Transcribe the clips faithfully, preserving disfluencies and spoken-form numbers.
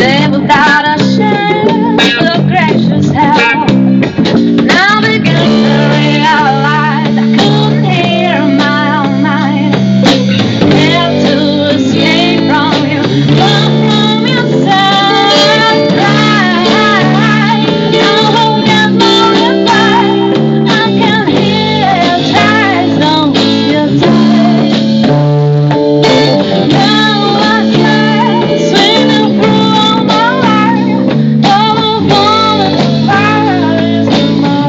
live without a share of gracious help. Now begin to realize I couldn't hear my own mind. Have to escape from you, run from yourself. Cry, no hope gets no reply. I can hear it tries, don't you die. Now I try, swimming through all my life, all the falling fires in my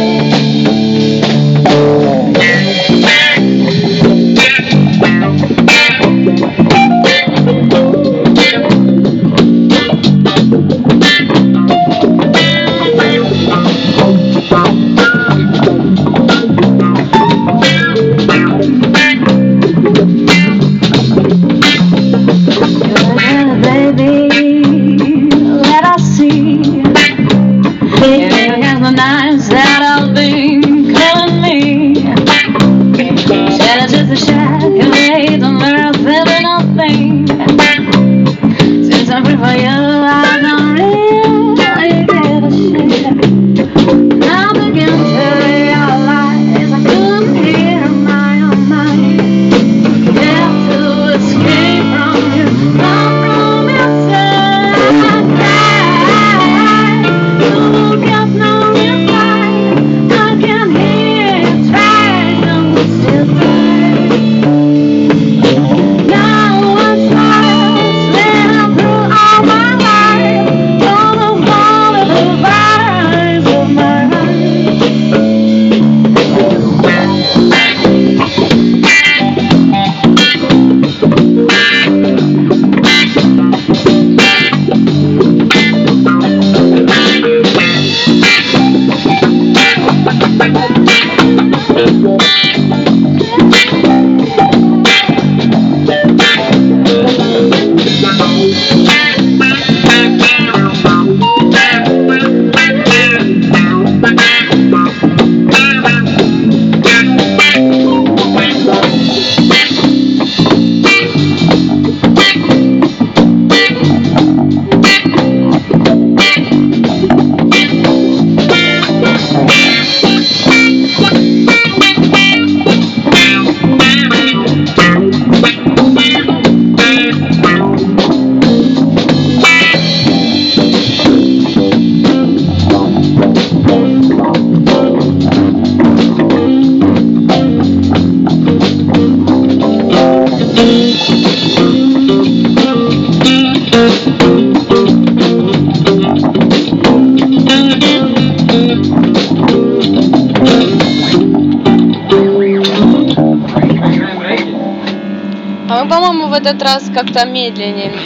baby, let us see. Here against the nights that have been killing me. Shattered just a shack and hate on earth, living nothing. Since I'm free for you, I don't really give a shit. Now begin to realize I couldn't hear my own mind. Have to escape from you, run from yourself. Cry, you got no reply. I can hear you try, don't still cry. Now I try, swim through all my life, all the falling fires of my А мы, по-моему, в этот раз как-то медленнее